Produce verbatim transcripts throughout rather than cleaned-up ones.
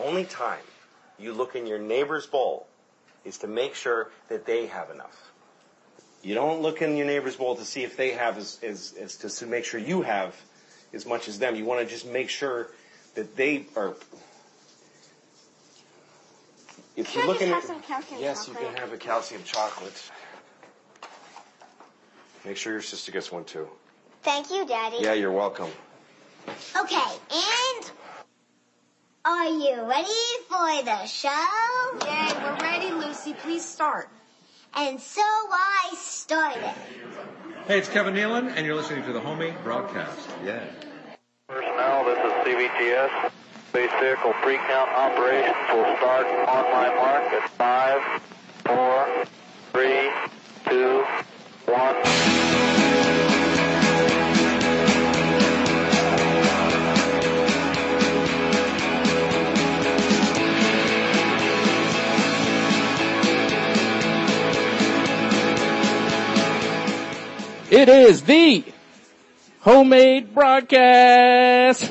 only time you look in your neighbor's bowl is to make sure that they have enough. You don't look in your neighbor's bowl to see if they have as, as, as to, to make sure you have as much as them. You want to just make sure that they are. If Can you're I looking just at, have some calcium yes, chocolate? you can have a calcium chocolate. Make sure your sister gets one too. Thank you, Daddy. Yeah, you're welcome. Okay, and are you ready for the show? Yay, we're ready, Lucy. Please start. And so I started. Hey, it's Kevin Nealon, and you're listening to the Homemade Broadcast. Yeah. Personnel, this is C V T S. Space Vehicle Pre-Count Operations will start on my mark at five, four, three, two, one. It is the Homemade Broadcast.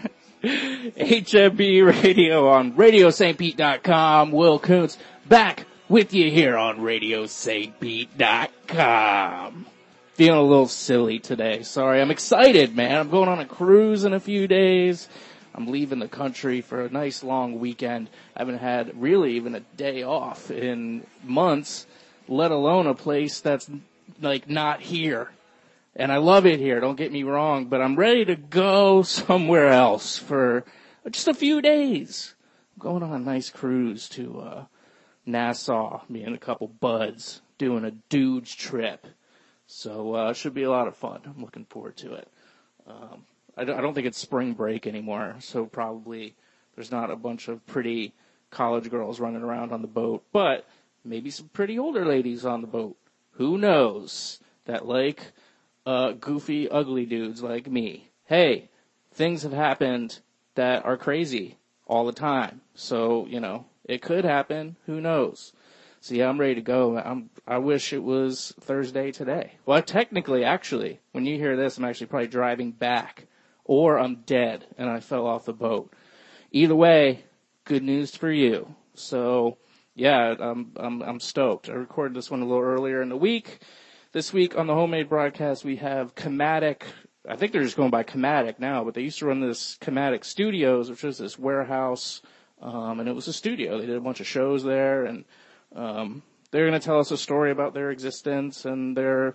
H M B Radio on radio st pete dot com. Will Kuntz back with you here on radio st pete dot com. Feeling a little silly today. Sorry. I'm excited, man. I'm going on a cruise in a few days. I'm leaving the country for a nice long weekend. I haven't had really even a day off in months, let alone a place that's like not here. And I love it here, don't get me wrong, but I'm ready to go somewhere else for just a few days. I'm going on a nice cruise to uh Nassau, me and a couple buds doing a dude's trip. So uh should be a lot of fun. I'm looking forward to it. Um I don't, I don't think it's spring break anymore, so probably there's not a bunch of pretty college girls running around on the boat, but maybe some pretty older ladies on the boat. Who knows? That like uh goofy, ugly dudes like me. Hey, things have happened that are crazy all the time. So, you know, it could happen. Who knows? So yeah, I'm ready to go. I'm, I wish it was Thursday today. Well, technically, actually, when you hear this, I'm actually probably driving back. Or I'm dead and I fell off the boat. Either way, good news for you. So, yeah, I'm, I'm, I'm stoked. I recorded this one a little earlier in the week. This week on the Homemade Broadcast, we have Chematic. I think they're just going by Chematic now, but they used to run this Chematic Studios, which was this warehouse, um, and it was a studio. They did a bunch of shows there, and um, they're going to tell us a story about their existence and their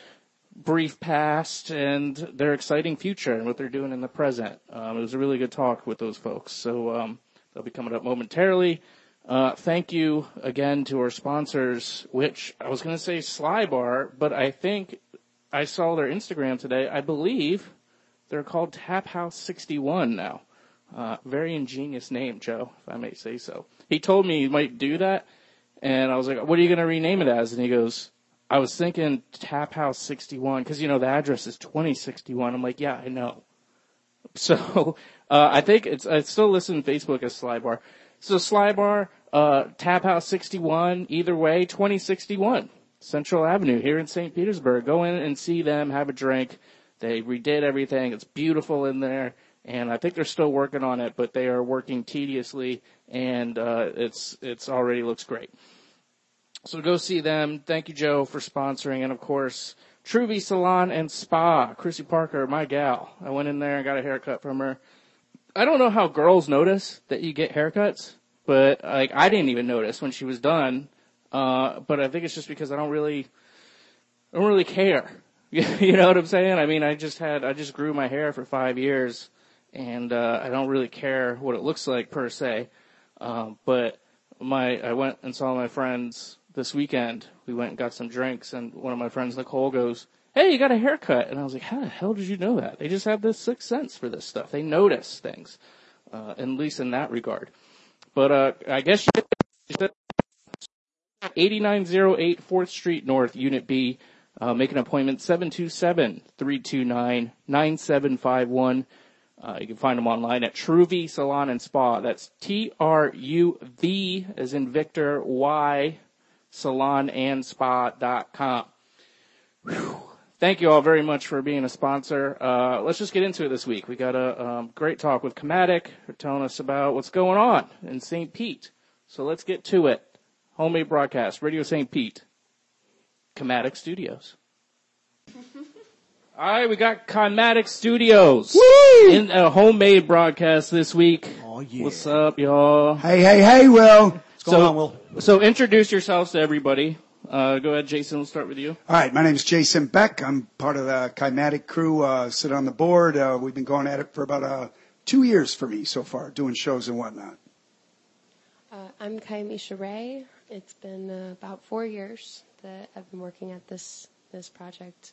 brief past and their exciting future and what they're doing in the present. Um, it was a really good talk with those folks, so um, they'll be coming up momentarily. Uh, thank you again to our sponsors, which I was going to say Sly Bar, but I think I saw their Instagram today. I believe they're called Tap House sixty-one now. Uh, very ingenious name, Joe, if I may say so. He told me he might do that, and I was like, what are you going to rename it as? And he goes, I was thinking Tap House sixty-one, because, you know, the address is twenty sixty-one. I'm like, yeah, I know. So uh, I think it's, I still listen to Facebook as Sly Bar. So Sly Bar, uh, Tap House sixty-one, either way, twenty sixty-one, Central Avenue here in Saint Petersburg. Go in and see them, have a drink. They redid everything. It's beautiful in there, and I think they're still working on it, but they are working tediously, and uh, it's it's already looks great. So go see them. Thank you, Joe, for sponsoring, and of course, Truvy Salon and Spa. Chrissy Parker, my gal. I went in there and got a haircut from her. I don't know how girls notice that you get haircuts, but like I didn't even notice when she was done. Uh, but I think it's just because I don't really, I don't really care. You know what I'm saying? I mean, I just had, I just grew my hair for five years, and uh, I don't really care what it looks like per se. Um, but my, I went and saw my friends this weekend. We went and got some drinks, and one of my friends, Nicole, goes, hey, you got a haircut. And I was like, how the hell did you know that? They just have this sixth sense for this stuff. They notice things, uh, at least in that regard. But, uh, I guess you said eighty-nine oh eight fourth Street North, Unit B. Uh, make an appointment, seven two seven, three two nine, nine seven five one. Uh, you can find them online at Truvy Salon and Spa. That's T R U V as in Victor, Y, salon and spa dot com. Whew. thank you all very much for being a sponsor. Uh, let's just get into it this week. We got a um, great talk with Chromatic. They're telling us about what's going on in Saint Pete. So let's get to it. Homemade broadcast, Radio Saint Pete, Chromatic Studios. All right, we got Chromatic Studios Woo! in a homemade broadcast this week. Oh, yeah. What's up, y'all? Hey, hey, hey, Will. What's going So, on, Will? so introduce yourselves to everybody. Uh, go ahead, Jason. We'll start with you. All right, my name is Jason Beck. I'm part of the Chimatic crew, uh, sit on the board. Uh, we've been going at it for about uh, two years for me so far, doing shows and whatnot. Uh, I'm Kaimisha Ray. It's been uh, about four years that I've been working at this this project.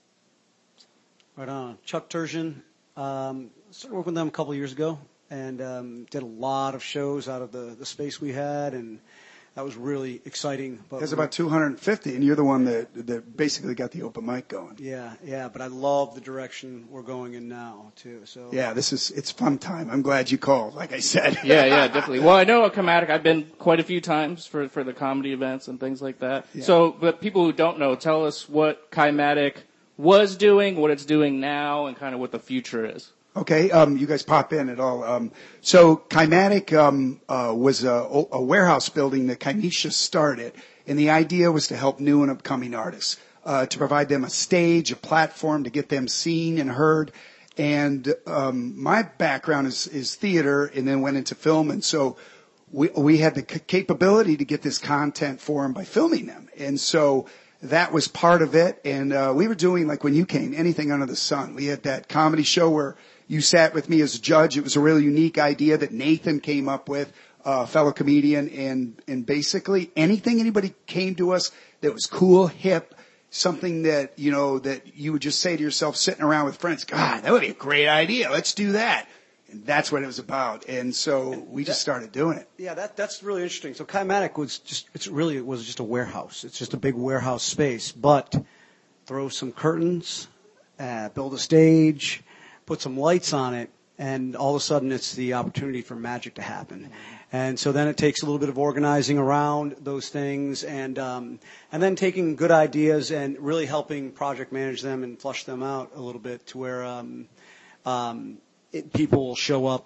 Right on. Chuck Turgeon. Um, started working with them a couple of years ago and um, did a lot of shows out of the, the space we had, and that was really exciting. But There's about two hundred fifty, and you're the one that, that basically got the open mic going. Yeah, yeah, but I love the direction we're going in now, too. So Yeah, this is, it's fun time. I'm glad you called, like I said. Yeah, yeah, definitely. Well, I know a Chromatic. I've been quite a few times for, for the comedy events and things like that. Yeah. So, but people who don't know, tell us what Chimatic was doing, what it's doing now, and kind of what the future is. Okay, um, you guys pop in at all. Um, so Chimatic um, uh, was a, a warehouse building that Kaimisha started, and the idea was to help new and upcoming artists, uh, to provide them a stage, a platform to get them seen and heard. And um, my background is, is theater, and then went into film, and so we we had the c- capability to get this content for them by filming them, and so. That was part of it, and uh, we were doing, like when you came, anything under the sun. We had that comedy show where you sat with me as a judge. It was a really unique idea that Nathan came up with, a fellow comedian, and and basically anything anybody came to us that was cool, hip, something that, you know, that you would just say to yourself sitting around with friends, God, that would be a great idea. Let's do that. And that's what it was about. And so we just started doing it. Yeah, that that's really interesting. So Chimatic was just it's really it was just a warehouse. It's just a big warehouse space, but throw some curtains, uh, build a stage, put some lights on it, and all of a sudden it's the opportunity for magic to happen. And so then it takes a little bit of organizing around those things, and um, and then taking good ideas and really helping project manage them and flush them out a little bit to where um, um, it, people will show up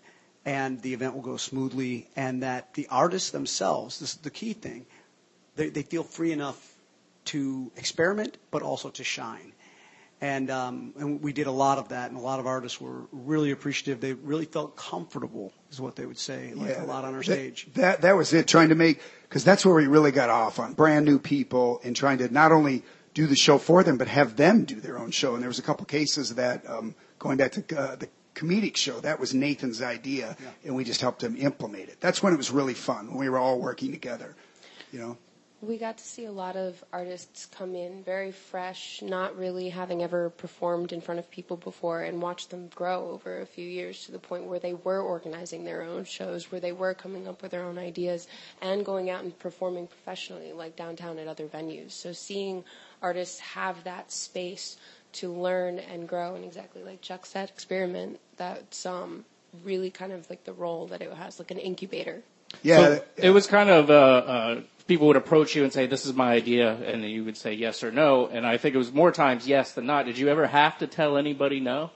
and the event will go smoothly, and that the artists themselves, this is the key thing, they, they feel free enough to experiment but also to shine. And um, and we did a lot of that, and a lot of artists were really appreciative. They really felt comfortable, is what they would say, like Yeah, a lot on our that, stage. That that was it, trying to make, because that's where we really got off on, brand new people, and trying to not only do the show for them, but have them do their own show. And there was a couple cases that, um, going back to uh, the comedic show, that was Nathan's idea, Yeah. and we just helped him implement it. That's when it was really fun, when we were all working together, you know. We got to see a lot of artists come in very fresh, not really having ever performed in front of people before, and watch them grow over a few years to the point where they were organizing their own shows, where they were coming up with their own ideas and going out and performing professionally, like downtown at other venues. So seeing artists have that space to learn and grow, and exactly like Chuck said, experiment, that's um, really kind of like the role that it has, like an incubator. Yeah, So it was kind of, uh, uh, people would approach you and say, this is my idea, and then you would say yes or no, and I think it was more times yes than not. Did you ever have to tell anybody no?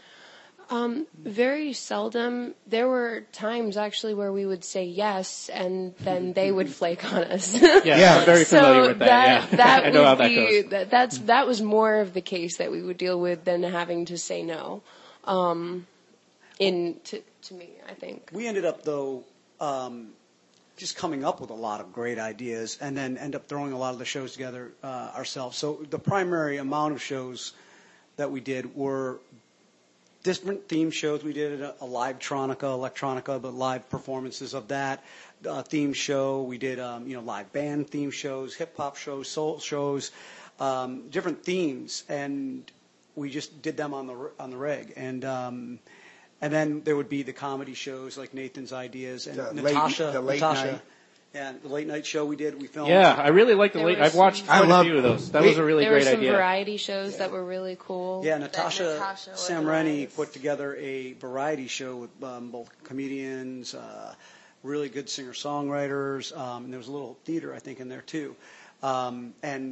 Um, very seldom. There were times actually where we would say yes, and then they would flake on us. Yeah, Yeah. I'm very familiar so with that. Yeah. that I know would how that be goes. that, that's that was more of the case that we would deal with than having to say no. Um, in to to me, I think. We ended up, though, um, just coming up with a lot of great ideas and then end up throwing a lot of the shows together uh, ourselves. So the primary amount of shows that we did were different theme shows. We did a, a live Tronica, electronica, but live performances of that uh, theme show. We did, um, you know, live band theme shows, hip hop shows, soul shows, um, different themes, and we just did them on the on the reg. And um, and then there would be the comedy shows like Nathan's Ideas and The late- Natasha. the late Natasha. night. Yeah, the late night show we did. We filmed. Yeah, I really like the There late. was I've watched some- quite I love- a few of those. That we- was a really there were great some idea. variety shows that were really cool. Yeah, that Natasha, Natasha Samreni organized. put together a variety show with um, both comedians, uh, really good singer-songwriters, um, and there was a little theater, I think, in there too. Um, and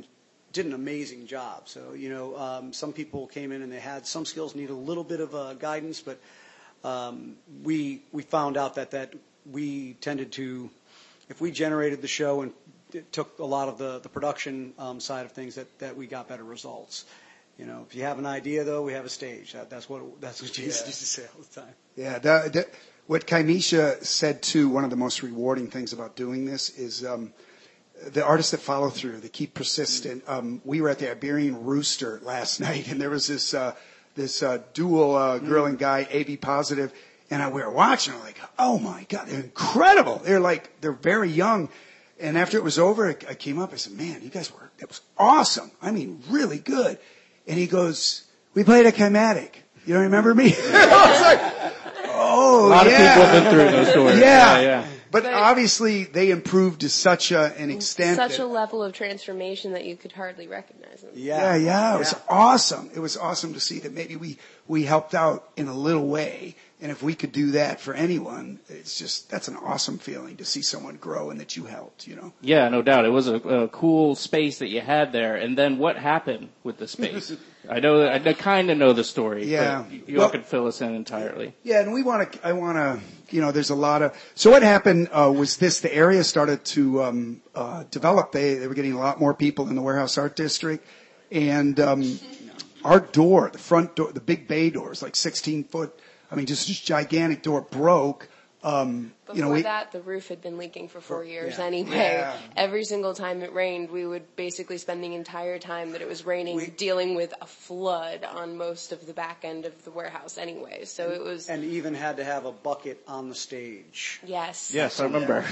did an amazing job. So, you know, um, some people came in and they had some skills, needed a little bit of uh, guidance, but um, we we found out that, that we tended to, if we generated the show and it took a lot of the, the production um, side of things, that, that we got better results. You know, if you have an idea, though, we have a stage. That, that's what that's what Jesus Yeah. used to say all the time. Yeah, the, the, what Kaimisha said too, one of the most rewarding things about doing this is um, the artists that follow through, they keep persistent. Um, we were at the Iberian Rooster last night, and there was this uh, this uh, dual uh, girl and guy, A B positive, and I, we were watching. I'm like, oh my God, they're incredible. They're like they're very young. And after it was over, I, I came up. I said, man, you guys were that was awesome. I mean, really good. And he goes, we played at Kimatic. You don't remember me? I was like, oh, A lot yeah. of people have been through those stories. Yeah. Yeah, yeah. But But- obviously they improved to such a, an extent. Such that, a level of transformation that you could hardly recognize them. yeah, yeah, it was awesome. It was awesome to see that maybe we, we helped out in a little way. And if we could do that for anyone, it's just, that's an awesome feeling to see someone grow and that you helped, you know? Yeah, no doubt. It was a, a cool space that you had there. And then what happened with the space? I know, I kind of know the story. Yeah. But you Well- all could fill us in entirely. Yeah, and we want to, I want to, you know, there's a lot of, so what happened uh, was this, the area started to um, uh, develop. They, they were getting a lot more people in the Warehouse Art District. And um, our door, the front door, the big bay door is like sixteen foot. I mean, just this gigantic door broke. Um, Before you know, we, that, the roof had been leaking for four years yeah. anyway. Yeah. Every single time it rained, we would basically spend the entire time that it was raining We- dealing with a flood on most of the back end of the warehouse anyway. So it was, And even had to have a bucket on the stage. yes. Yes, I remember.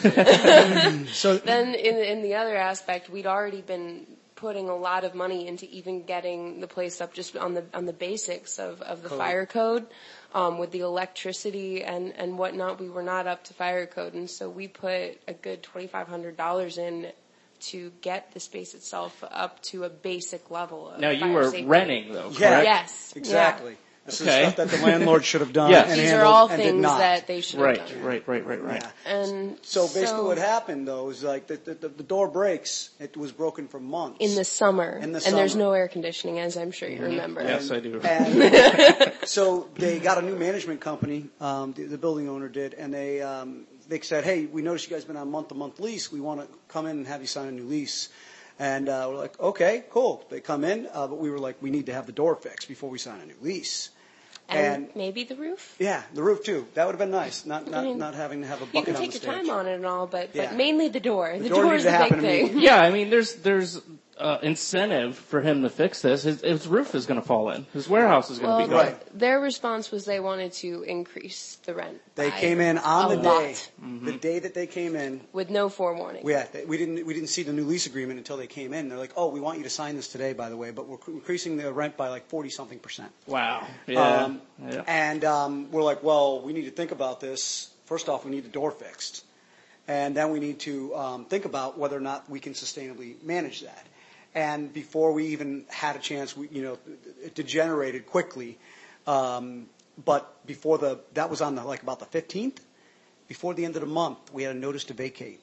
So Then in, in the other aspect, we'd already been putting a lot of money into even getting the place up just on the on the basics of, of the Code. fire code. Um, with the electricity and, and whatnot, we were not up to fire code. And so we put a good twenty-five hundred dollars in to get the space itself up to a basic level of Now you fire were safety. renting though, correct? Yeah. Yes. exactly. This Okay. is stuff that the landlord should have done Yes. and These are handled all and did things not. that they should have Right, done. right, right, right, right. Yeah. And So basically what happened though is like the, the, the door breaks. It was broken for months. in the summer, In the and there's summer. no air conditioning, as I'm sure you remember. Yes, I do. And so they got a new management company, um, the, the building owner did, and they um, they said, hey, we noticed you guys been on month-to-month lease. We want to come in and have you sign a new lease. And uh, we're like, okay, cool. They come in, uh, but we were like, we need to have the door fixed before we sign a new lease. And, And- maybe the roof. Yeah, the roof too. That would have been nice. Not not, I mean, not having to have a You bucket can on take the your stage. time on it and all, but, Yeah. but mainly the door. The, The door door needs is to the big happen thing. immediately. Yeah, I mean, there's there's uh, incentive for him to fix this. His, his roof is going to fall in. His warehouse is going to Well, be gone. Right. their response was they wanted to increase the rent. They by came in on a the lot, day, the day that they came in. with no forewarning. We, had, we didn't we didn't see the new lease agreement until they came in. They're like, oh, we want you to sign this today, by the way, but we're increasing the rent by like forty something percent. Wow. Yeah. Um, yeah. And um, we're like, well, we need to think about this. First off, we need the door fixed, and then we need to um, think about whether or not we can sustainably manage that. And before we even had a chance, we, you know, it degenerated quickly. Um, but before the that was on the like about the fifteenth. Before the end of the month, we had a notice to vacate.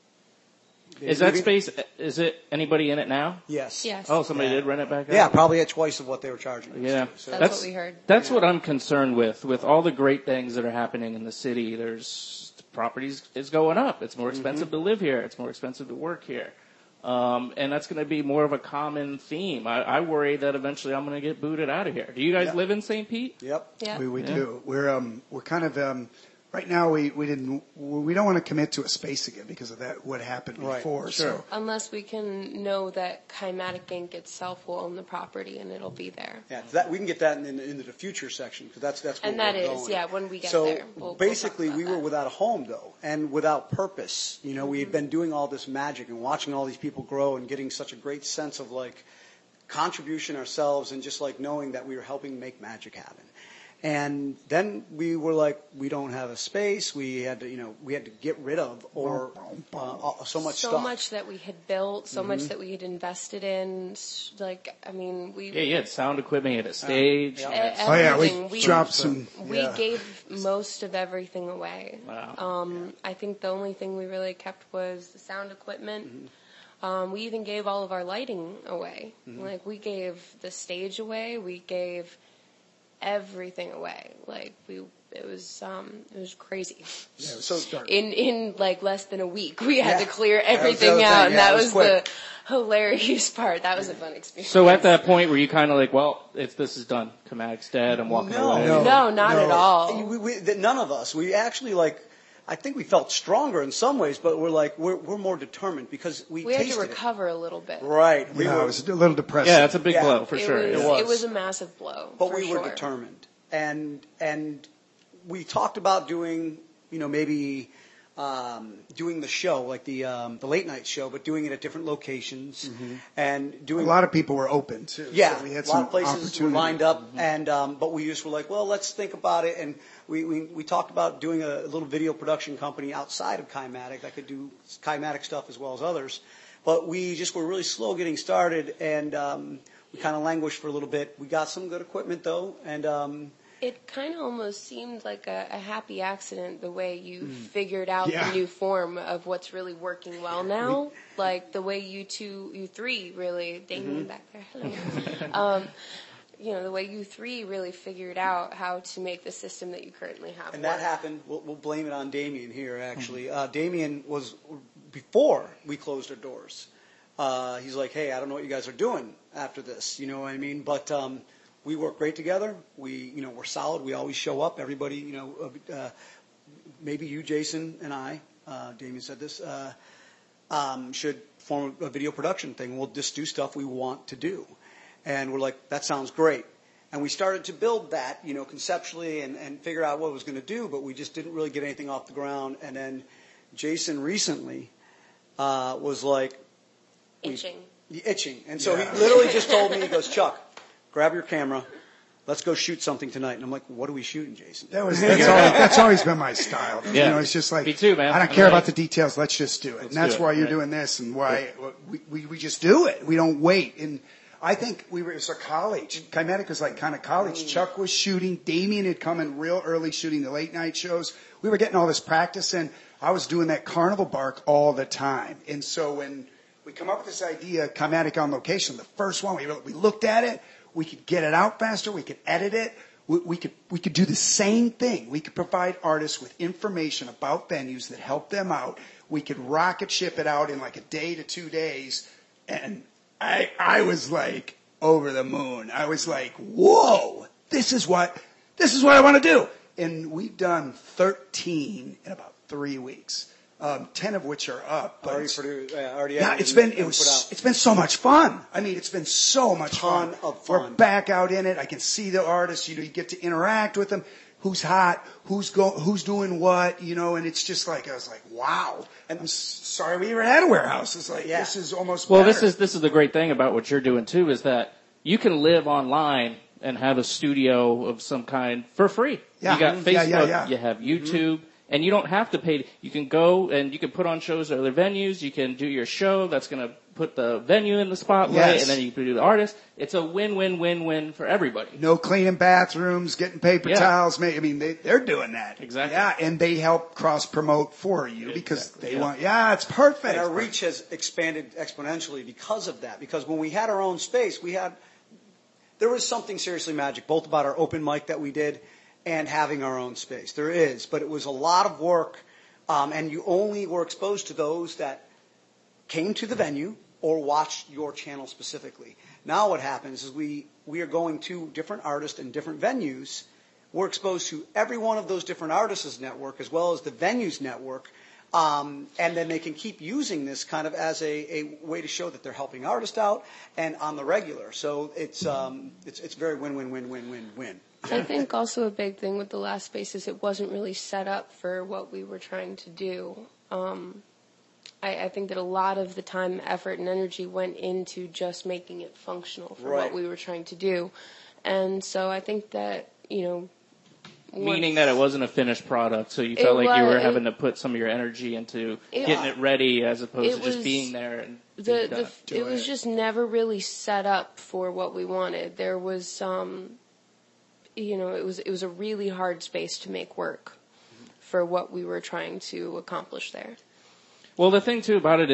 Is that Maybe- space, is it anybody in it now? Yes. Yes. Oh, somebody Yeah. did rent it back out? Yeah, probably at twice of what they were charging. us. Yeah. So- That's what we heard. That's what I'm concerned with. With all the great things that are happening in the city, there's properties is going up. It's more expensive Mm-hmm. to live here. It's more expensive to work here. Um, and that's going to be more of a common theme. I, I worry that eventually I'm going to get booted out of here. Do you guys Yeah. live in Saint Pete? Yep. Yeah. We, we Yeah. do. We're um we're kind of um right now we, we didn't we don't want to commit to a space again because of that what happened Right. before. Sure. So Unless we can know that Kimatic Incorporated itself will own the property and it'll be there. Yeah, that we can get that in, in, into the future section because that's that's where And that we're is, going. yeah, when we get so there, we'll- we'll basically, talk about we were that. without a home though, and without purpose. You know, we had been doing all this magic and watching all these people grow and getting such a great sense of like contribution ourselves and just like knowing that we were helping make magic happen. And then we were like, we don't have a space. We had to, you know, we had to get rid of or uh, so much so stuff. much that we had built, so Mm-hmm. much that we had invested in. s- Like, I mean, we Yeah, you had sound equipment, you had a stage. e- oh yeah, everything. we dropped some. We yeah. gave most of everything away. Wow. Um, I think the only thing we really kept was the sound equipment. Um, we even gave all of our lighting away. Mm-hmm. Like, we gave the stage away. We gave everything away. Like, we, it was, um, it was crazy. Yeah, it was So- start. In, in like less than a week, we had Yeah. to clear That was the everything other out, thing. and Yeah, that it was was, quick. the hilarious part. That was a fun experience. So at that point, were you kind of like, well, if this is done, Kamatic's dead, I'm walking No. away? No. No, not No. at all. We, we, that none of us. We actually like. I think we felt stronger in some ways, but we're like we're we're more determined because we, We had to tasted recover a little bit. it. Right. We Yeah, were, it was a little depressing. Yeah, that's a big Yeah. blow for it sure. Was, yeah. was. It was a massive blow. but for we were sure. determined, and and we talked about doing, you know, maybe um, doing the show like the um, the late night show, but doing it at different locations and A doing lot of people were open too. Yeah, so we had a lot some of places were opportunity. lined up, and um, but we just were like, well, let's think about it, and we, we, we talked about doing a little video production company outside of Kymatic that could do Kymatic stuff as well as others, but we just were really slow getting started, and um, we kind of languished for a little bit. We got some good equipment though, and um, It kind of almost seemed like a, a happy accident the way you figured out Yeah. the new form of what's really working well now. Like the way you two, you three really, Damien back there, hello. um, you know, the way you three really figured out how to make the system that you currently have and work. that happened. We'll, we'll blame it on Damien here. Actually, uh, Damien was before we closed our doors. Uh, he's like, hey, I don't know what you guys are doing after this. You know what I mean? But um, we work great together. We, you know, we're solid. We always show up. Everybody, you know, uh, uh, maybe you, Jason, and I, uh, Damien said this, uh, um, should form a video production thing. We'll just do stuff we want to do. And we're like, that sounds great. And we started to build that, you know, conceptually and, and figure out what it was going to do, but we just didn't really get anything off the ground. And then Jason recently uh, was like, Itching. itching. And so he literally just told me, he goes, Chuck, grab your camera. Let's go shoot something tonight. And I'm like, what are we shooting, Jason? That was that's, always, that's always been my style. Yeah. You know, it's just like Me too, man. I don't I'm care like- about the details. Let's just do it. and that's do it, why you're right. doing this, and why we, we we just do it. We don't wait. And I think we were it was a college. Kymatic was like kind of college. Chuck was shooting. Damien had come in real early shooting the late night shows. We were getting all this practice, and I was doing that carnival bark all the time. And so when we come up with this idea, Kymatic on location, the first one we we looked at it. We could get it out faster. We could edit it. We, we could we could do the same thing. We could provide artists with information about venues that help them out. We could rocket ship it out in like a day to two days, and I I was like over the moon. I was like, whoa, this is what this is what I want to do. And we've done thirteen in about three weeks. Um, ten of which are up. But Already produced, uh, already yeah, edited it's been and- it and was put out. it's been so much fun. I mean, it's been so much Ton fun. of We're fun. back out in it. I can see the artists. You know, you get to interact with them. Who's hot? Who's go? Who's doing what? You know, and it's just like I was like, wow. And I'm s- sorry we even had a warehouse. It's like Yeah. this is almost Well, better. this is this is the great thing about what you're doing too is that you can live online and have a studio of some kind for free. Yeah. You got Mhm. Facebook, Yeah, yeah, yeah. you have YouTube, and you don't have to pay. You can go and you can put on shows at other venues. You can do your show that's going to put the venue in the spotlight, Yes. and then you can do the artist. It's a win-win-win-win for everybody. No cleaning bathrooms, getting paper Yeah. towels. ma- I mean, they, they're doing that. Exactly. Yeah, and they help cross promote for you because Exactly, they yeah. want. Yeah, it's perfect. And our reach has expanded exponentially because of that. Because when we had our own space, we had there was something seriously magic, both about our open mic that we did and having our own space. There is, but it was a lot of work, um, and you only were exposed to those that came to the venue or watched your channel specifically. Now what happens is we we are going to different artists and different venues. We're exposed to every one of those different artists' network as well as the venue's network. Um, and then they can keep using this kind of as a, a way to show that they're helping artists out and on the regular. So it's um, it's it's very win win win win win win. I think also a big thing with the last space is it wasn't really set up for what we were trying to do. Um, I, I think that a lot of the time, effort, and energy went into just making it functional for Right. what we were trying to do. And so I think that, you know, Meaning once- that it wasn't a finished product, so you It felt like you wa- were it- having to put some of your energy into It- getting it ready as opposed it to just was- being there and the, being the done. it was just never really set up for what we wanted. There was um you know, it was it was a really hard space to make work for what we were trying to accomplish there. Well, the thing too about it is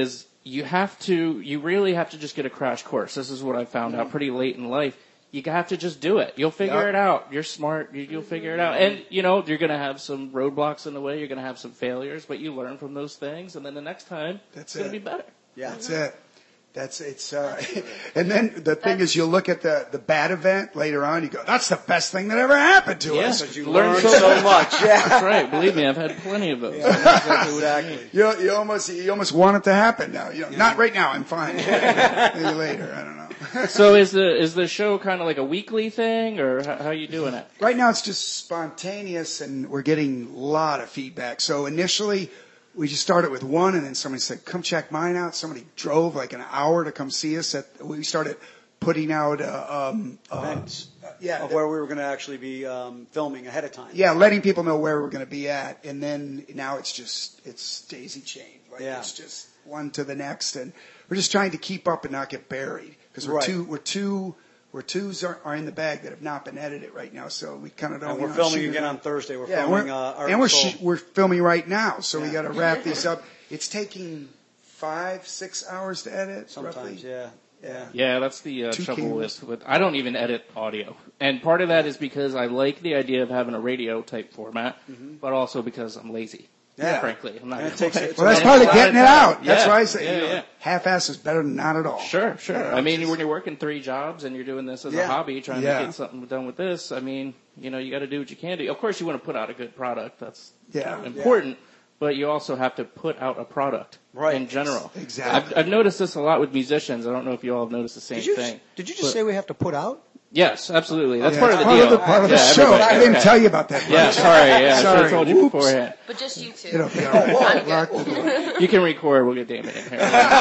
you have to, you really have to just get a crash course. This is what I found out pretty late in life. You have to just do it. You'll figure Yep. it out. You're smart. You, you'll figure it out. And, you know, you're going to have some roadblocks in the way. You're going to have some failures, but you learn from those things. And then the next time, That's it's going it. to be better. Yeah. That's it. That's it's uh and then the thing is you look at the the bad event later on, you go, that's the best thing that ever happened to Yeah. us. Because you Learn learn so so much. Yeah. That's right. Believe me, I've had plenty of those. I know exactly what you Exactly. mean. You you almost you almost want it to happen now. You know, not right now, I'm fine. Maybe later, I don't know. So is the is the show kind of like a weekly thing, or how, how are you doing it? Right now it's just spontaneous and we're getting a lot of feedback. So initially we just started with one and then somebody said, come check mine out. Somebody drove like an hour to come see us. At, we started putting out, uh, um, uh, Events. yeah, Of where we were going to actually be um, filming ahead of time. yeah, letting people know where we're going to be at. And then now it's just, it's daisy chained. Like Yeah. it's just one to the next. And we're just trying to keep up and not get buried. Cause we're Right. two, we're two, we're twos are, are in the bag that have not been edited right now. So we kind of don't And we're you know, filming shoot again it. on Thursday. We're Yeah, filming we're, uh, Art and we're Soul. sh- we're filming right now, so we Yeah. got to wrap these up. It's taking five, six hours to edit. Sometimes, roughly. yeah. Yeah. Yeah, that's the uh, Two trouble cameras. with, with. I don't even edit audio, and part of that is because I like the idea of having a radio type format, but also because I'm lazy. Yeah. Frankly, I'm not. And it gonna takes- lie. it's Well, that's a part of lot getting it time. out. That's Yeah, why I say yeah, you know, yeah. half-ass is better than not at all. Sure, sure. Yeah, I mean, just- when you're working three jobs and you're doing this as a Yeah. hobby, trying Yeah. to get something done with this, I mean, you know, you got to do what you can do. Of course, you want to put out a good product. That's Yeah. important. But you also have to put out a product Right. in general. Exactly. I've, I've noticed this a lot with musicians. I don't know if you all have noticed the same Did you, thing. did you just But- say we have to put out? Yes, absolutely. That's Yeah, part of it's the part deal. Of the, part of the Yeah, show. everybody. I didn't Okay. tell you about that. Yeah, part. sorry. Yeah, I should Sorry. have told you Whoops. beforehand. But just you two. It'll be all right. Lock the door. You can record. We'll get Damon in here.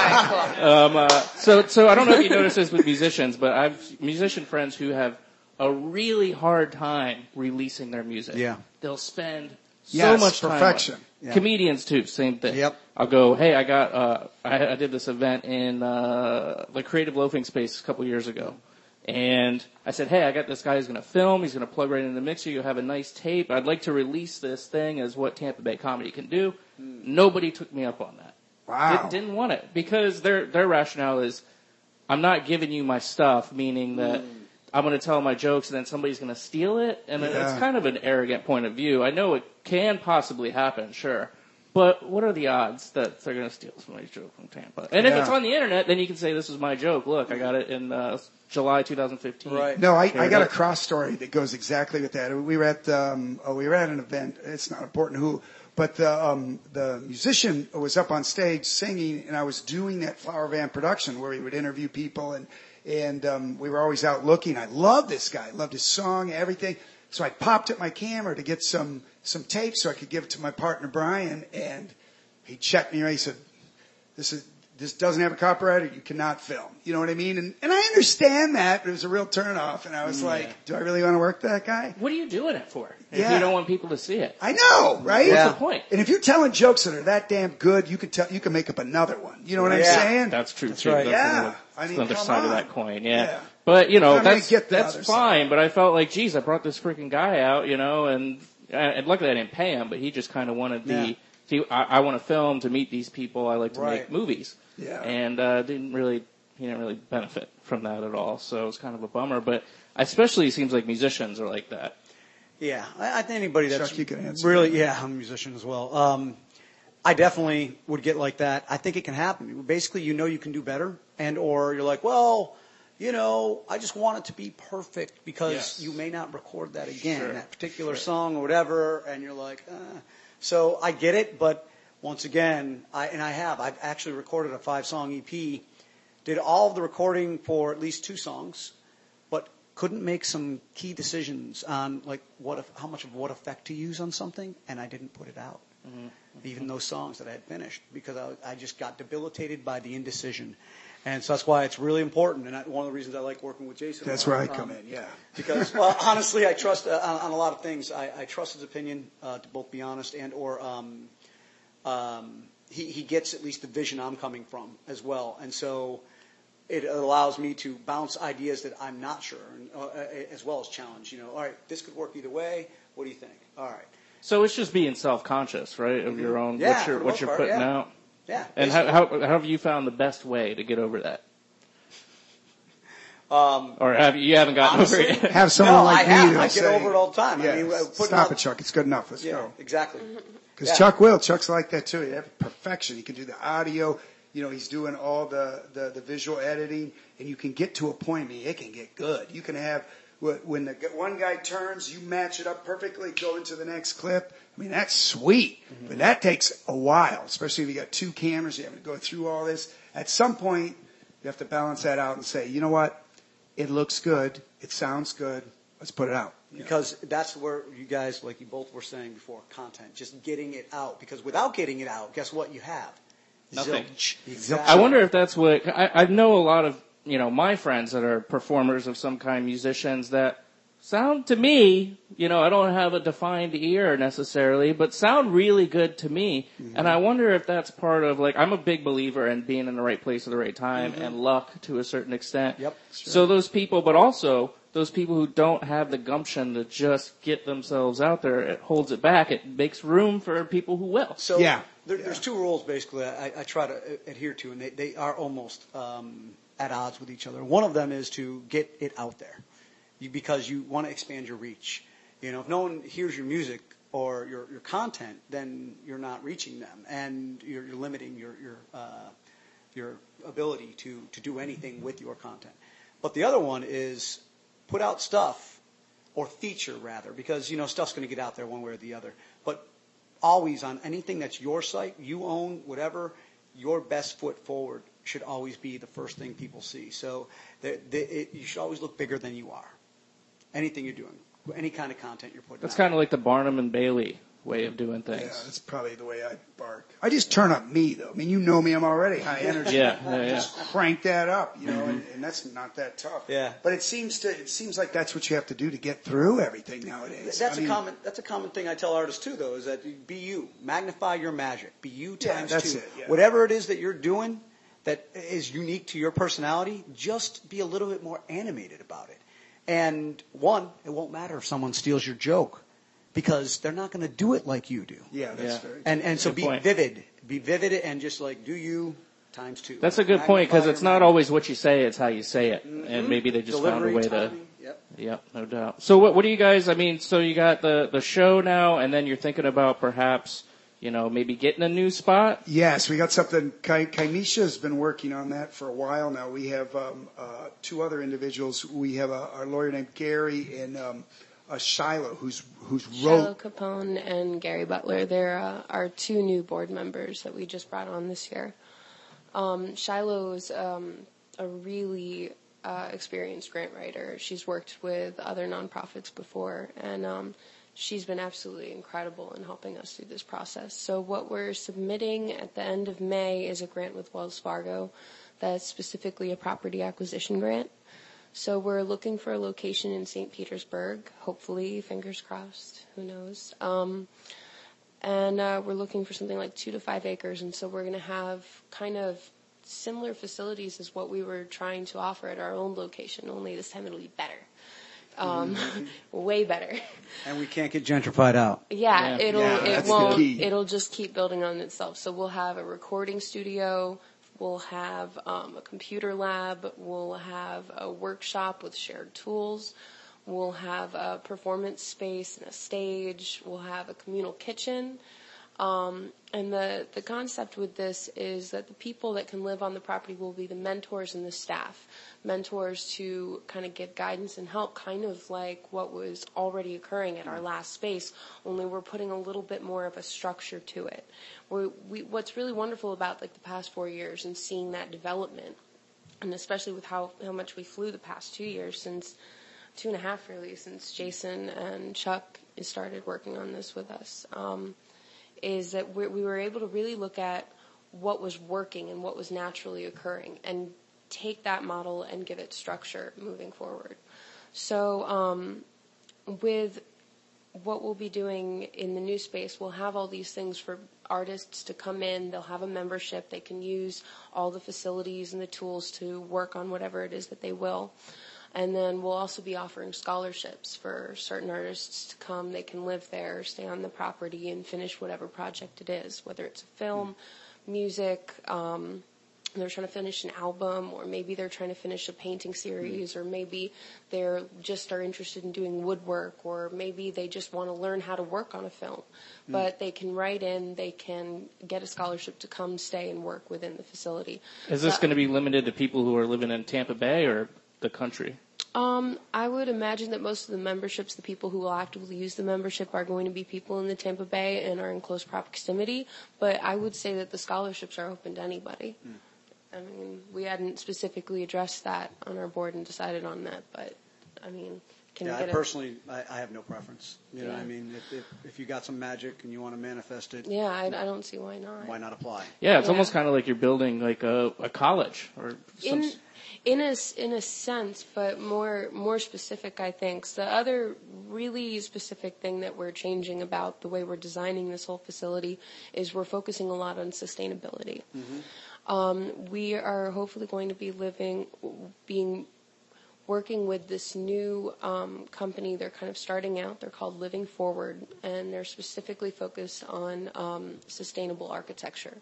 um, uh, so, so I don't know if you noticed this with musicians, but I've musician friends who have a really hard time releasing their music. Yeah. They'll spend so Yes, much time. perfection. on it. Yeah. Comedians too, same thing. Yep. I'll go, hey, I got, uh, I, I did this event in uh, the Creative Loafing Space a couple years ago. And I said, hey, I got this guy who's going to film. He's going to plug right into the mixer. You'll have a nice tape. I'd like to release this thing as what Tampa Bay comedy can do. Nobody took me up on that. Wow. Did, didn't want it because their their rationale is, I'm not giving you my stuff, meaning that I'm going to tell my jokes and then somebody's going to steal it. And Yeah. it's kind of an arrogant point of view. I know it can possibly happen, sure. But what are the odds that they're going to steal somebody's joke from Tampa? And if Yeah. it's on the internet, then you can say, this is my joke. Look, I got it in uh, July twenty fifteen. Right. No, I, Here I it got a is. cross story that goes exactly with that. We were at um, oh, we were at an event. It's not important who, but the um, the musician was up on stage singing, and I was doing that Flower Van production where we would interview people, and and um, we were always out looking. I loved this guy, loved his song, everything. So I popped up my camera to get some some tape so I could give it to my partner Brian, and he checked me. He said, "This is." This doesn't have a copyright, or you cannot film. You know what I mean? And and I understand that, but it was a real turnoff. And I was like, do I really want to work with that guy? What are you doing it for if Yeah. you don't want people to see it? I know, right? Yeah. What's the point? And if you're telling jokes that are that damn good, you can tell you can make up another one. You know what I'm Yeah. saying? That's true That's too. right. That's Yeah. another, I mean, another come side of on. that coin. Yeah. Yeah. But you know, I'm gonna that's get the that's other fine. side. But I felt like, geez, I brought this freaking guy out, you know, and and luckily I didn't pay him, but he just kind of wanted the. Yeah. See, I, I want to film to meet these people. I like to Right. make movies. Yeah. And uh, didn't really, he didn't really benefit from that at all. So it was kind of a bummer. But especially, it seems like musicians are like that. Yeah, I, I think anybody that's Chuck, you can answer really, that. yeah, I'm a musician as well. Um, I definitely would get like that. I think it can happen. Basically, you know you can do better, and or you're like, well, you know, I just want it to be perfect because Yes. you may not record that again, Sure. that particular song or whatever, and you're like, uh. So I get it, but once again, I and I have, I've actually recorded a five-song E P, did all of the recording for at least two songs, but couldn't make some key decisions on like what, if, how much of what effect to use on something, and I didn't put it out. Mm-hmm. Even those songs that I had finished, because I, I just got debilitated by the indecision. And so that's why it's really important, and I, one of the reasons I like working with Jason. That's uh, where I um, come in. Yeah. Because, well, honestly, I trust uh, on, on a lot of things. I, I trust his opinion uh, to both be honest and or um, um, he, he gets at least the vision I'm coming from as well. And so it allows me to bounce ideas that I'm not sure, and, uh, as well as challenge. You know, all right, this could work either way. What do you think? All right. So it's just being self-conscious, right, of your own, Yeah, what you're, for the what most you're part, putting yeah. out. Yeah. And how, how, how have you found the best way to get over that? Um, or have you, you haven't gotten honestly, over it yet? Have someone no, like I me have. that'll I get say, over it all the time. Yeah, I mean, uh, putting stop out- it, Chuck. It's good enough. Let's yeah, go. exactly. Because Yeah. Chuck will. Chuck's like that too. He has perfection. He can do the audio. You know, he's doing all the, the, the visual editing, and you can get to a point, I mean, it can get good. You can have, when the one guy turns, you match it up perfectly, go into the next clip. I mean, that's sweet. Mm-hmm. But that takes a while, especially if you got two cameras, you have to go through all this. At some point, you have to balance that out and say, you know what? It looks good. It sounds good. Let's put it out. Because that's where you guys, like you both were saying before, content, just getting it out. Because without getting it out, guess what you have? Nothing. Zilch. Exactly. I wonder if that's what I, I know. A lot of you know my friends that are performers of some kind, musicians that sound to me, you know, I don't have a defined ear necessarily, but sound really good to me. Mm-hmm. And I wonder if that's part of like I'm a big believer in being in the right place at the right time mm-hmm. and luck to a certain extent. Yep. Sure. So those people, but also those people who don't have the gumption to just get themselves out there, it holds it back. It makes room for people who will. So yeah. There, there's two rules basically I, I try to adhere to, and they, they are almost um, at odds with each other. One of them is to get it out there, you, because you want to expand your reach. You know, if no one hears your music or your, your content, then you're not reaching them, and you're, you're limiting your your uh, your ability to to do anything with your content. But the other one is put out stuff, or feature rather, because you know stuff's going to get out there one way or the other. But always on anything that's your site, you own, whatever, your best foot forward should always be the first thing people see. So the, the, it, you should always look bigger than you are. Anything you're doing, any kind of content you're putting That's out. kind of like the Barnum and Bailey way of doing things. Yeah, that's probably the way I bark. I just turn up me, though. I mean, you know me. I'm already high energy. yeah, yeah, yeah. Just crank that up, you know, mm-hmm. and, and that's not that tough. Yeah. But it seems to it seems like that's what you have to do to get through everything nowadays. That's I a mean, common. That's a common thing I tell artists too, though, is that be you. Magnify your magic. Be you times yeah, that's two. It, yeah. Whatever it is that you're doing that is unique to your personality, just be a little bit more animated about it. And one, it won't matter if someone steals your joke, because they're not going to do it like you do. Yeah, that's yeah. very. And and so good be point. vivid, be vivid, and just like do you times two. That's a good Magnify point, because your it's not magic. always what you say; it's how you say it, Mm-hmm. and maybe they just Delivery, found a way timing, to. Yep. Yep, no doubt. So what what do you guys? I mean, so you got the the show now, and then you're thinking about perhaps, you know, maybe getting a new spot. Yes, we got something. Kai- Kaimisha has been working on that for a while now. We have um, uh, two other individuals. We have a, our lawyer named Gary and um, uh, Shiloh, who's who's Shiloh wrote. Capone and Gary Butler. They're uh, our two new board members that we just brought on this year. Um, Shiloh's um, a really uh, experienced grant writer. She's worked with other nonprofits before, and um, she's been absolutely incredible in helping us through this process. So what we're submitting at the end of May is a grant with Wells Fargo that's specifically a property acquisition grant. So we're looking for a location in Saint Petersburg, hopefully, fingers crossed, who knows. Um, and uh, we're looking for something like two to five acres, and so we're going to have kind of similar facilities as what we were trying to offer at our own location, only this time it'll be better. Um, mm-hmm. Way better. And we can't get gentrified out. Yeah, Yeah. it'll Yeah, it that's won't the key. it'll just keep building on itself. So we'll have a recording studio, we'll have um, a computer lab, we'll have a workshop with shared tools, we'll have a performance space and a stage, we'll have a communal kitchen. Um, and the, the concept with this is that the people that can live on the property will be the mentors and the staff. Mentors to kind of give guidance and help, kind of like what was already occurring at our last space, only we're putting a little bit more of a structure to it. We're, we, what's really wonderful about like the past four years and seeing that development, and especially with how, how much we flew the past two years since, two and a half really, since Jason and Chuck started working on this with us, um, is that we we were able to really look at what was working and what was naturally occurring and take that model and give it structure moving forward. So um, with what we'll be doing in the new space, we'll have all these things for artists to come in. They'll have a membership. They can use all the facilities and the tools to work on whatever it is that they will. And then we'll also be offering scholarships for certain artists to come. They can live there, stay on the property, and finish whatever project it is, whether it's a film, music. Um, they're trying to finish an album, or maybe they're trying to finish a painting series, or maybe they're just are interested in doing woodwork, or maybe they just want to learn how to work on a film. Mm. But they can write in, they can get a scholarship to come stay and work within the facility. Is this so, going to be limited to people who are living in Tampa Bay or the country? Um, I would imagine that most of the memberships, the people who will actively use the membership, are going to be people in the Tampa Bay and are in close proximity. But I would say that the scholarships are open to anybody. Mm. I mean, we hadn't specifically addressed that on our board and decided on that, but I mean, can yeah, we get I personally, I, I have no preference. You yeah. know, I mean, if, if if you got some magic and you want to manifest it, yeah, I, I don't see why not. Why not apply? Yeah, it's yeah. almost kind of like you're building like a, a college or some. In, in a in a sense, but more more specific, I think. So the other really specific thing that we're changing about the way we're designing this whole facility is we're focusing a lot on sustainability. Mm-hmm. Um, we are hopefully going to be living, being, working with this new um, company. They're kind of starting out. They're called Living Forward, and they're specifically focused on um, sustainable architecture.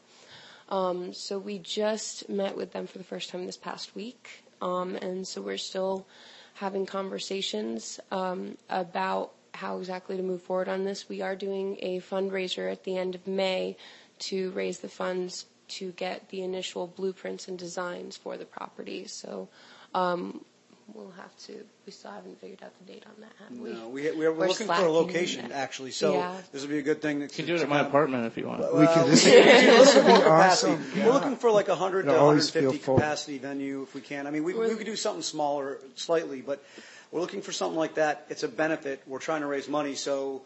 Um, so we just met with them for the first time this past week, um, and so we're still having conversations um, about how exactly to move forward on this. We are doing a fundraiser at the end of May to raise the funds to get the initial blueprints and designs for the property. So um, we'll have to, we still haven't figured out the date on that, have we? No, we, we're, we're, We're looking for a location, that. actually. So yeah. this would be a good thing. To, You can do it to at my kind of, apartment if you want. Well, We could- this- we could do this a would be little capacity. awesome. Yeah. We're looking for like a hundred to It'll one always hundred fifty feel full. capacity venue if we can. I mean, we, we could do something smaller slightly, but we're looking for something like that. It's a benefit. We're trying to raise money, so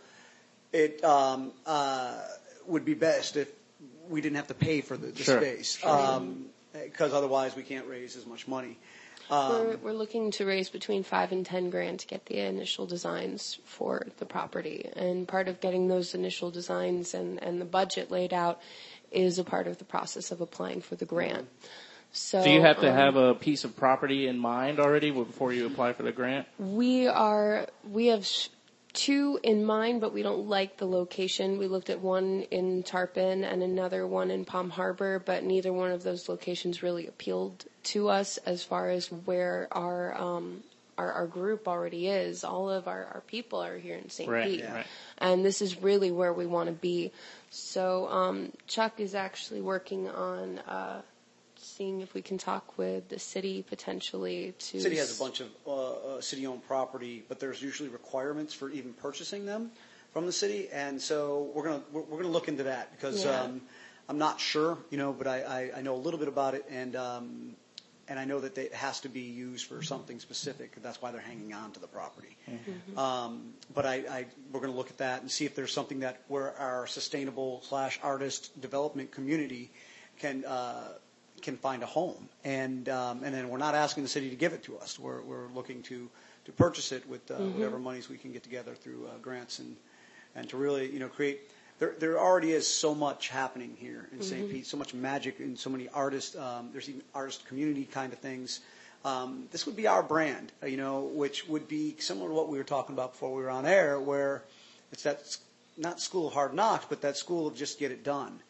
it um, uh, would be best if we didn't have to pay for the, the Sure. space. Um, because otherwise we can't raise as much money. Um, We're, we're looking to raise between five and ten grand to get the initial designs for the property. And part of getting those initial designs and, and the budget laid out is a part of the process of applying for the grant. So, Do you have to um, have a piece of property in mind already before you apply for the grant? We are, we have two in mind, but we don't like the location. We looked at one in Tarpon and another one in Palm Harbor, but neither one of those locations really appealed to us as far as where our um, our, our group already is. All of our, our people are here in Saint Right, Pete, yeah. right. and this is really where we want to be. So um, Chuck is actually working on uh, seeing if we can talk with the city potentially to. The city has a bunch of uh, uh, city-owned property, but there's usually requirements for even purchasing them from the city, and so we're gonna we're, we're gonna look into that because Yeah. um, I'm not sure, you know, but I, I, I know a little bit about it, and um, and I know that they, it has to be used for something specific. That's why they're hanging on to the property. Mm-hmm. Um, but I, I we're going to look at that and see if there's something that where our sustainable slash artist development community can. Uh, can find a home, and um, and then we're not asking the city to give it to us. We're we're looking to to purchase it with uh, Mm-hmm. whatever monies we can get together through uh, grants and and to really you know create. There there already is so much happening here in Saint Mm-hmm. Pete, so much magic and so many artists. Um, there's even artist community kind of things. Um, this would be our brand, uh, you know, which would be similar to what we were talking about before we were on air, where it's that s- not school of hard knocks, but that school of just get it done.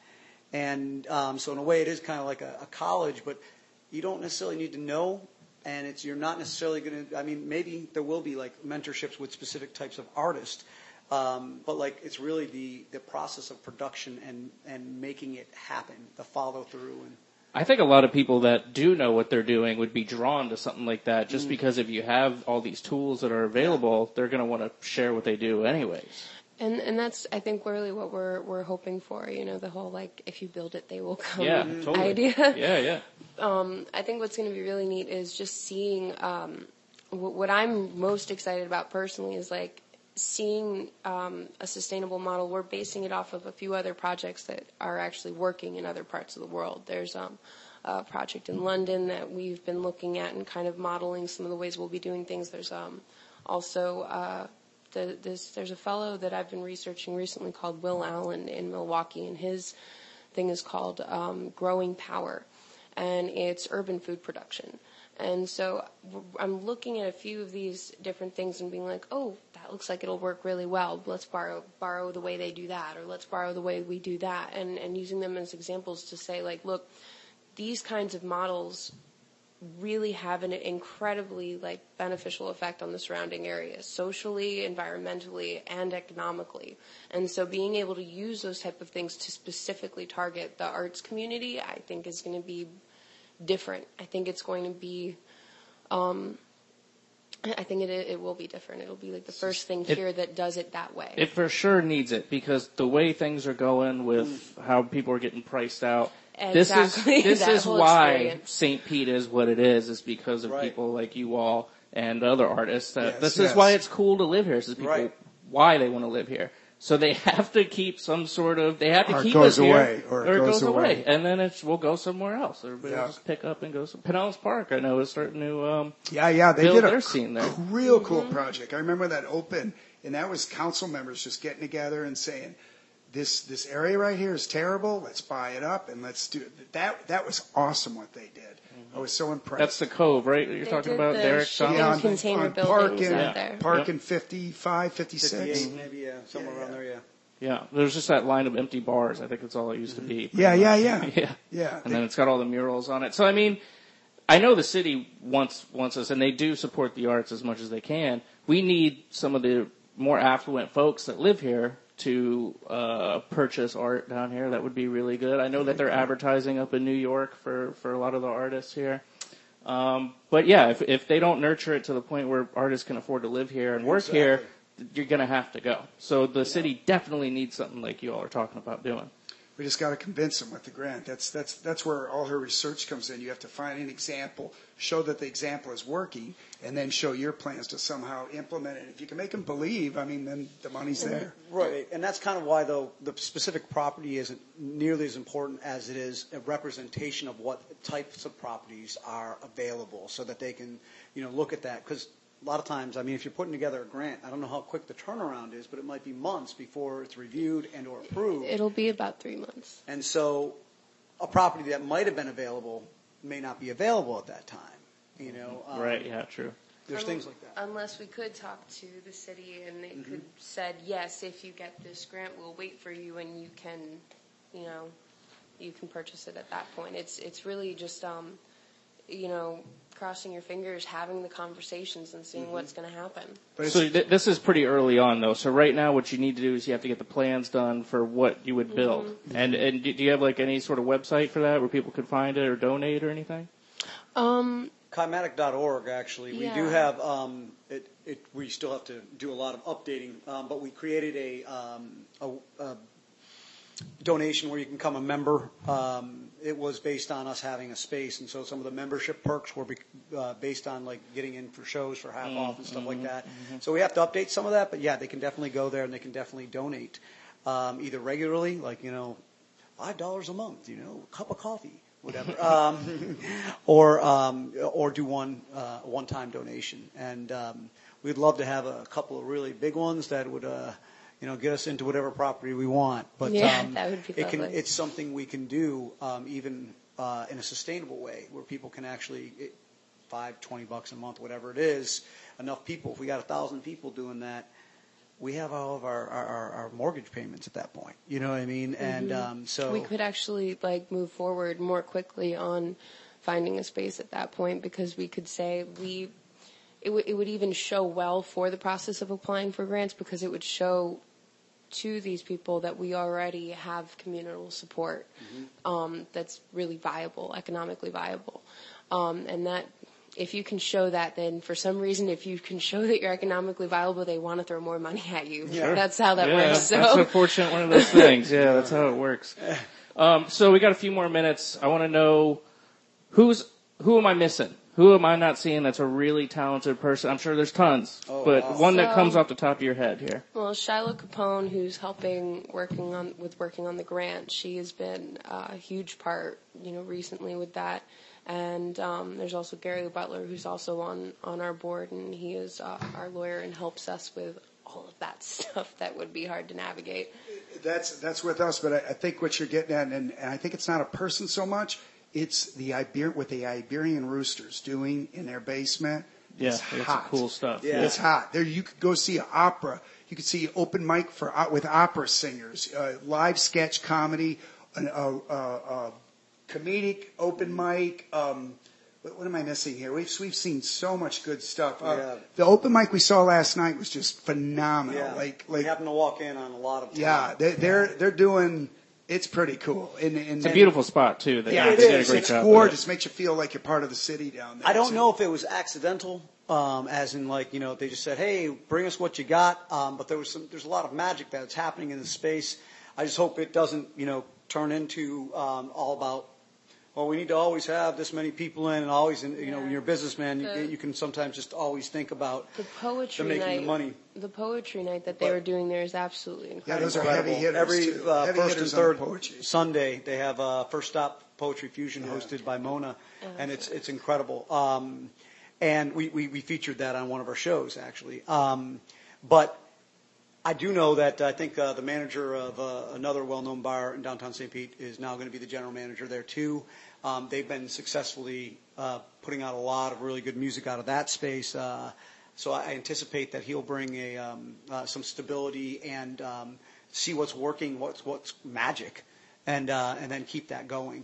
And um, so in a way, it is kind of like a, a college, but you don't necessarily need to know, and it's you're not necessarily going to. I mean, maybe there will be like mentorships with specific types of artists, um, but like it's really the the process of production and and making it happen, the follow through and. I think a lot of people that do know what they're doing would be drawn to something like that just Mm. because if you have all these tools that are available, they're going to want to share what they do anyways. And and that's I think really what we're we're hoping for. You know, the whole like if you build it, they will come Yeah, totally. idea. Yeah, yeah. Um, I think what's going to be really neat is just seeing um, w- what I'm most excited about personally is like seeing um, a sustainable model. We're basing it off of a few other projects that are actually working in other parts of the world. There's um, a project in London that we've been looking at and kind of modeling some of the ways we'll be doing things. There's um, also uh, the, this, there's a fellow that I've been researching recently called Will Allen in Milwaukee, and his thing is called um, Growing Power, and it's urban food production. And so w- I'm looking at a few of these different things and being like, oh, that looks like it'll work really well. Let's borrow borrow the way they do that, or let's borrow the way we do that, and, and using them as examples to say, like, look, these kinds of models really have an incredibly like beneficial effect on the surrounding areas, socially, environmentally, and economically. And so being able to use those type of things to specifically target the arts community, I think is going to be different. I think it's going to be, um, I think it it will be different. It'll be like the first thing here it, that does it that way. It for sure needs it, because the way things are going with how people are getting priced out, exactly. this is this That is whole why experience. Saint Pete is what it is. Is because of Right. people like you all and other artists. That Yes, this yes. is why it's cool to live here. This is people Right. why they want to live here. So they have to keep some sort of, they have to Or it keep goes us here, away, or it it goes goes away. away. And then it's, we'll go somewhere else. Everybody Yeah. will just pick up and go. Some, Pinellas Park, I know, is starting to, um, Yeah, yeah, they build did a their scene there. real cool project. I remember that open, and that was council members just getting together and saying, "This this area right here is terrible. Let's buy it up and let's do it." That that was awesome what they did. I was so impressed. That's the Cove, right? That you're They talking did about, the Derek? shipping Thomas? yeah, on, container on Park buildings and out there. Park Yep. and fifty-five, fifty-six. fifty-eight, maybe, yeah, somewhere Yeah, around yeah. there, yeah. Yeah, there's just that line of empty bars. I think that's all it used to be. Yeah, pretty yeah, much. yeah. yeah. Yeah. And then it's got all the murals on it. So I mean, I know the city wants wants us, and they do support the arts as much as they can. We need some of the more affluent folks that live here to uh purchase art down here. That would be really good. I know that they're advertising up in New York for for a lot of the artists here. Um, but yeah, if if they don't nurture it to the point where artists can afford to live here and work Exactly. here, you're going to have to go. So the city definitely needs something like you all are talking about doing. We just got to convince them with the grant. That's that's that's where all her research comes in. You have to find an example, show that the example is working, and then show your plans to somehow implement it. If you can make them believe, I mean, then the money's there. Right, and that's kind of why, though, the specific property isn't nearly as important as it is a representation of what types of properties are available, so that they can, you know, look at that. Because a lot of times, I mean, if you're putting together a grant, I don't know how quick the turnaround is, but it might be months before it's reviewed and or approved. It'll be about three months. And so, a property that might have been available may not be available at that time. You know, um, Right, yeah, true. There's Un- things like that. Unless we could talk to the city and they could said, yes, if you get this grant, we'll wait for you and you can, you know, you can purchase it at that point. It's it's really just, um, you know, crossing your fingers, having the conversations and seeing what's going to happen. But it's, So th- this is pretty early on, though. So right now, what you need to do is you have to get the plans done for what you would build. Mm-hmm. And and do do you have like any sort of website for that where people could find it or donate or anything? Um, Kymatic dot org, actually. We do Yeah. have, um, it, it, we still have to do a lot of updating, um, but we created a, um, a, a donation where you can become a member. Um, it was based on us having a space, and so some of the membership perks were be, uh, based on like getting in for shows for half off and stuff like that. So we have to update some of that, but yeah, they can definitely go there and they can definitely donate, um, either regularly, like, you know, five dollars a month, you know, a cup of coffee. Whatever, um, or um, or do one uh, one-time donation, and um, we'd love to have a couple of really big ones that would, uh, you know, get us into whatever property we want. But Yeah, um, that would be it can, lovely. it's something we can do um, even uh, in a sustainable way, where people can actually it, five, twenty bucks a month, whatever it is, enough people. If we got a thousand people doing that, we have all of our, our, our mortgage payments at that point. You know what I mean? And um, so we could actually like move forward more quickly on finding a space at that point, because we could say we it, w- it would even show well for the process of applying for grants, because it would show to these people that we already have communal support um, that's really viable, economically viable, um, and that. If you can show that, then for some reason, if you can show that you're economically viable, they want to throw more money at you. Yeah. That's how that yeah, works. So. That's unfortunate, one of those things. Yeah, that's how it works. Um, so we got a few more minutes. I want to know who's who am I missing? Who am I not seeing that's a really talented person? I'm sure there's tons, Oh, but wow. one that So- comes off the top of your head here. Well, Shiloh Capone, who's helping working on with working on the grant, she has been uh, a huge part, you know, recently with that. And um, there's also Gary Butler, who's also on, on our board, and he is uh, our lawyer and helps us with all of that stuff that would be hard to navigate. that's that's with us, but I, I think what you're getting at, and, and I think it's not a person so much. it's the Iber- what the Iberian Roosters doing in their basement. Yeah, It's it's hot. cool stuff. Yeah. It's hot. There, you could go see an opera. You could see open mic for uh, with opera singers, uh, live sketch comedy, an, uh, uh, uh, comedic open mic. Um, what, what am I missing here? We've we've seen so much good stuff. Uh, Yeah. The open mic we saw last night was just phenomenal. Yeah. Like we like happen to walk in on a lot of. yeah, talent. they, they're they're doing. It's pretty cool. And, and It's a beautiful spot too. They, Yeah, they it did a is. great It's job with gorgeous. it. Makes you feel like you're part of the city down there. I don't too. know if it was accidental, um, as in like, you know, they just said, hey, bring us what you got. Um, but there was some, there's a lot of magic that's happening in the space. I just hope it doesn't, you know, turn into um, all about, well, we need to always have this many people in and always, in, you know, when you're a businessman, you, The- you can sometimes just always think about The poetry the making night, the money. the poetry night that they were doing there is absolutely Yeah, incredible. those are heavy hitters. Every too. uh, Heavy first and hitters on third poetry. Sunday, they have uh, First Stop Poetry Fusion Yeah. hosted by Mona, Oh, and it's it's incredible. Um, and we, we, we featured that on one of our shows, actually. Um, but I do know that I think uh, the manager of uh, another well-known bar in downtown Saint Pete is now going to be the general manager there, too. Um, they've been successfully uh, putting out a lot of really good music out of that space. Uh, so I anticipate that he'll bring a um, uh, some stability and um, see what's working, what's what's magic, and uh, and then keep that going.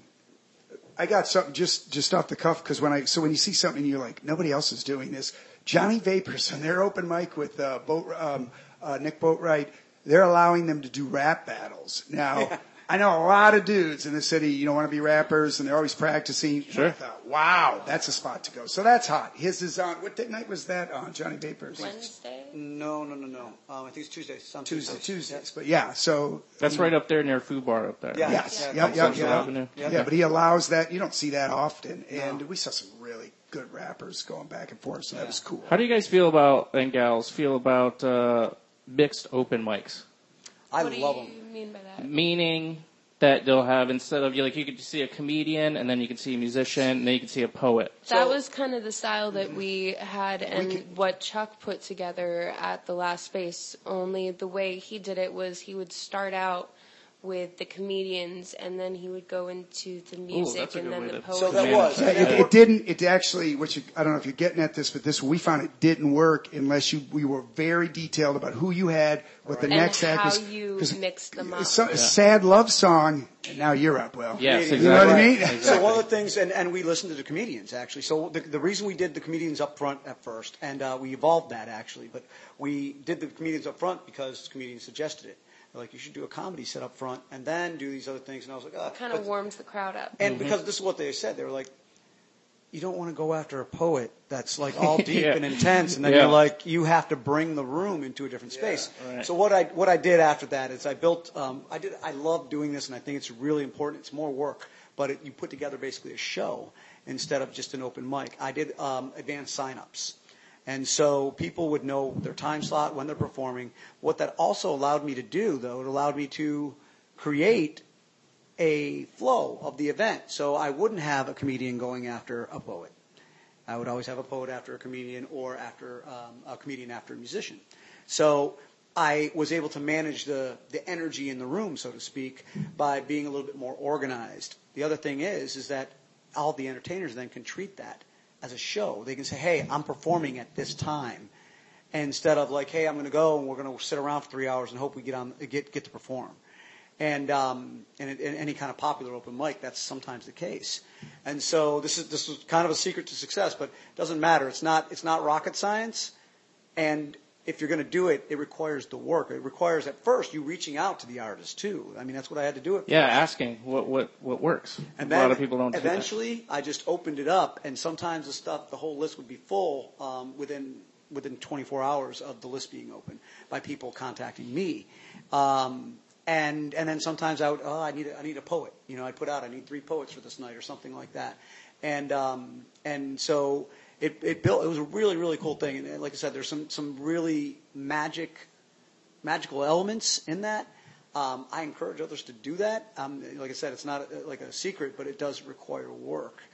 I got something just just off the cuff because when I so when you see something and you're like nobody else is doing this. Johnny Vapors on their open mic with uh, Boat, um, uh, Nick Boatwright, they're allowing them to do rap battles now. I know a lot of dudes in the city, you know, want to be rappers, and they're always practicing. Sure. I thought, wow, that's a spot to go. So that's hot. His is on. What day- night was that on? Johnny Vapors. Wednesday? No, no, no, no. Um, I think it's Tuesdays. It's on Tuesday, Tuesdays. Tuesdays. But yeah, so That's right up there near Food Bar up there. Yeah. yes, Yeah, yeah, yeah, Central yeah. Avenue. Yeah, Yeah. but he allows that. You don't see that often, and No. we saw some really good rappers going back and forth. So that was cool. How do you guys feel about, and gals, feel about uh, mixed open mics? I what do love you them. mean by that? Meaning that they'll have, instead of, you like, you could see a comedian, and then you can see a musician, and then you can see a poet. That So- was kind of the style that we had and what Chuck put together at the last space. Only the way he did it was he would start out with the comedians and then he would go into the music that's a and good then way the to- poetry. So that manage was. Yeah, it, it didn't. It actually, which you, I don't know if you're getting at this, but this we found it didn't work unless you we were very detailed about who you had, what the And next act how was. you 'cause mixed them up. it's so- a sad love song. And now you're up, Will. Yes, You exactly. You know what I mean? Exactly. So one of the things, and, and we listened to the comedians actually. So the, the reason we did the comedians up front at first, and uh, we evolved that actually, but we did the comedians up front because comedians suggested it. They're like, you should do a comedy set up front and then do these other things. And I was like, oh. It kind of warms the crowd up. And because this is what they said, they were like, you don't want to go after a poet that's like all deep Yeah. and intense, and then Yeah. you're like, you have to bring the room into a different space. right. So what I what I did after that is I built. Um, I did. I love doing this, and I think it's really important. It's more work, but it, you put together basically a show instead of just an open mic. I did um, advanced signups. And so people would know their time slot when they're performing. What that also allowed me to do, though, it allowed me to create a flow of the event. So I wouldn't have a comedian going after a poet. I would always have a poet after a comedian or after um, a comedian after a musician. So I was able to manage the, the energy in the room, so to speak, by being a little bit more organized. The other thing is, is that all the entertainers then can treat that as a show. They can say, hey, I'm performing at this time. Instead of like, hey, I'm going to go and we're going to sit around for three hours and hope we get on get get to perform. And um, and in, in any kind of popular open mic, that's sometimes the case. And so this is this is kind of a secret to success, but it doesn't matter. It's not it's not rocket science. And if you're going to do it, it requires the work. It requires at first you reaching out to the artist too. I mean, that's what I had to do at Yeah, first. asking what, what, what works. And a then lot of people don't do that. eventually, I just opened it up, and sometimes the stuff, the whole list would be full um, within within twenty-four hours of the list being open by people contacting me. Um, and and then sometimes I would, oh, I need a, I need a poet. You know, I put out, I need three poets for this night or something like that. And um, and so it it built. It was a really really cool thing. And like I said, there's some some really magic magical elements in that. Um, I encourage others to do that. Um, like I said, it's not a, like a secret, but it does require work.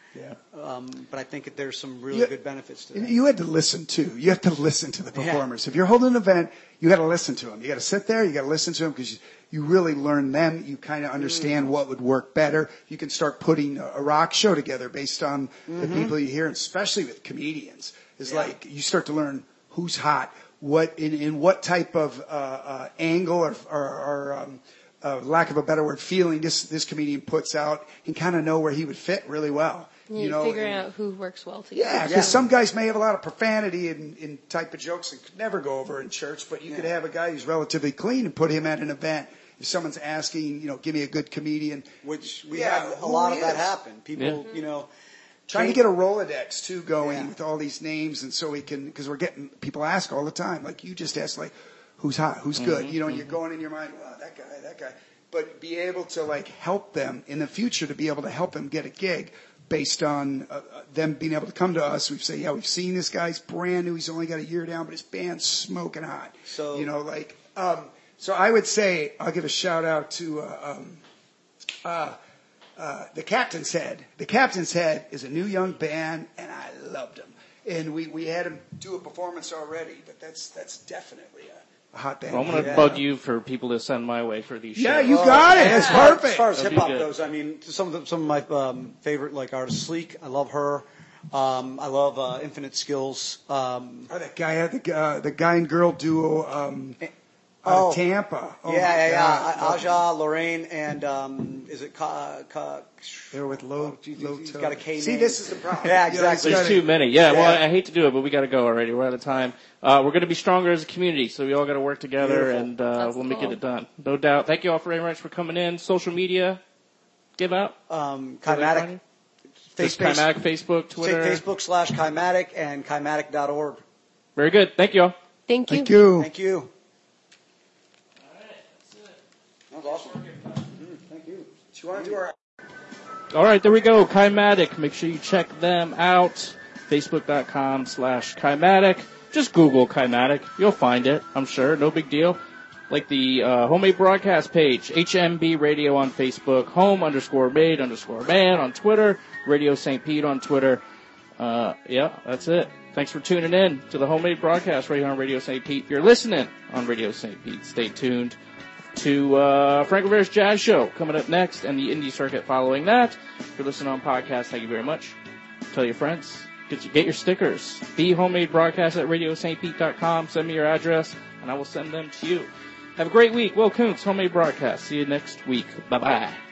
Yeah. Um, but I think that there's some really You- good benefits to that. You had to listen too. You have to listen to the Yeah. performers. If you're holding an event, you got to listen to them. You got to sit there. You got to listen to them because you, you really learn them. You kind of understand Mm. what would work better. You can start putting a, a rock show together based on the Mhm. people you hear, and especially with comedians. It's Yeah. like you start to learn who's hot, what in, in what type of uh, uh, angle or, or, or um, uh, lack of a better word, feeling this this comedian puts out, and kind of know where he would fit really well. You, You know, figuring and- out who works well together. yeah, because some guys may have a lot of profanity and, and type of jokes that could never go over in church, but you could have a guy who's relatively clean and put him at an event. If someone's asking, you know, give me a good comedian. Which we Yeah, had a who lot of is? that happen. People, you know, Trying to change- get a Rolodex too going Yeah. with all these names, and so we can, because we're getting, people ask all the time, like you just asked, like, who's hot, who's good, Mhm, you know, and you're going in your mind, wow, that guy, that guy, but be able to like help them in the future to be able to help them get a gig based on uh, uh, them being able to come to us. We say, yeah, we've seen this guy's brand new, he's only got a year down, but his band's smoking hot. So- you know, like, um, so I would say, I'll give a shout out to, uh, um, uh, uh, the Captain's Head. The Captain's Head is a new young band, and I loved them. And we, we had them do a performance already, but that's that's definitely a, a hot band. Well, I'm going to Yeah. bug you for people to send my way for these shows. Yeah, you got it. That's As perfect. far as That'd hip be hop good. goes, I mean, some of the, some of my um, favorite like artists, Sleek. I love her. Um, I love uh, Infinite Skills. Um, Oh, that guy had the uh, the guy and girl duo um, out Oh. of Tampa. Oh, yeah, my yeah, God. yeah. Aja, Lorraine, and um, is it Ka? Ka They were with low. low he's toe. got a K See, name. this is the problem. Yeah, You know, exactly. he's There's got too many. Yeah, well, Yeah. I hate to do it, but we got to go already. We're out of time. Uh, we're going to be stronger as a community, so we all got to work together, Beautiful. and uh, That's we'll the make goal. it done. No doubt. Thank you all very much for coming in. Social media, give out. Um, Where they Kymatic. find you? Just Kymatic, Facebook, Twitter. Facebook slash Kymatic and Kymatic dot org. Very good. Thank you all. Thank you. Thank you. Thank you. That was awesome. Mm, thank you. Do you want to do our All right, there we go. Kymatic. Make sure you check them out. Facebook.com slash Kymatic. Just Google Kymatic. You'll find it, I'm sure. No big deal. Like the uh, homemade broadcast page, H M B Radio on Facebook, home underscore made underscore man on Twitter, Radio Saint Pete on Twitter. Uh, yeah, that's it. Thanks for tuning in to the homemade broadcast right here on Radio Saint Pete. If you're listening on Radio Saint Pete, stay tuned to uh, Frank Rivera's Jazz Show coming up next and the indie circuit following that. If you're listening on podcast, thank you very much. Tell your friends. Get, you, get your stickers. The homemade broadcast at radio saint pete dot com. Send me your address, and I will send them to you. Have a great week. Will Kuntz, Homemade Broadcast. See you next week. Bye-bye.